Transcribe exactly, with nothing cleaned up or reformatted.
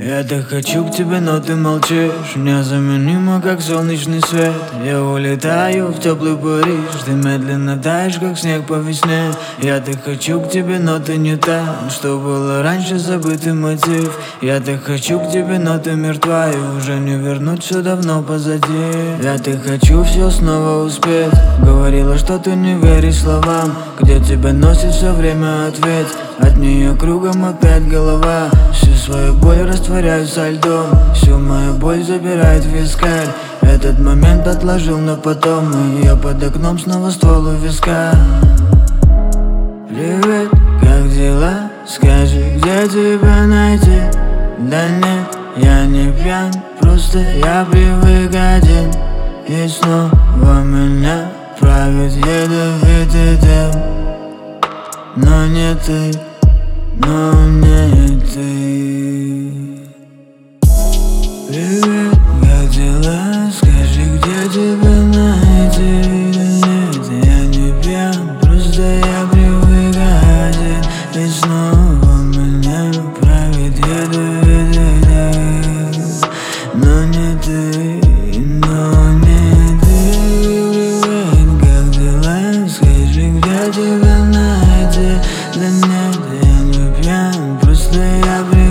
Я так хочу к тебе, но ты молчишь. Незаменимо, как солнечный свет. Я улетаю в теплый Париж. Ты медленно таешь, как снег по весне. Я так хочу к тебе, но ты не та, что было раньше, забытый мотив. Я так хочу к тебе, но ты мертва, и уже не вернуть, все давно позади. Я так хочу все снова успеть. Говорила, что ты не веришь словам. Где тебя носит все время, ответь. От нее кругом опять голова. Всю свою боль растворяю со льдом. Всю мою боль забирает вискарь. Этот момент отложил на потом, и я под окном снова ствол у виска. Привет, как дела? Скажи, где тебя найти? Да нет, я не пьян, просто я привык один. И снова меня правит ядовитый дым. Но не ты, но не ты. Привет, как дела? Скажи, где тебя найти? Нет, я не пьян, просто я привык один. И снова меня правит ядовитый дым. Но не ты, но не ты. Привет, как дела? Скажи, где тебя найти? Да нет, я не пьян, просто я привык.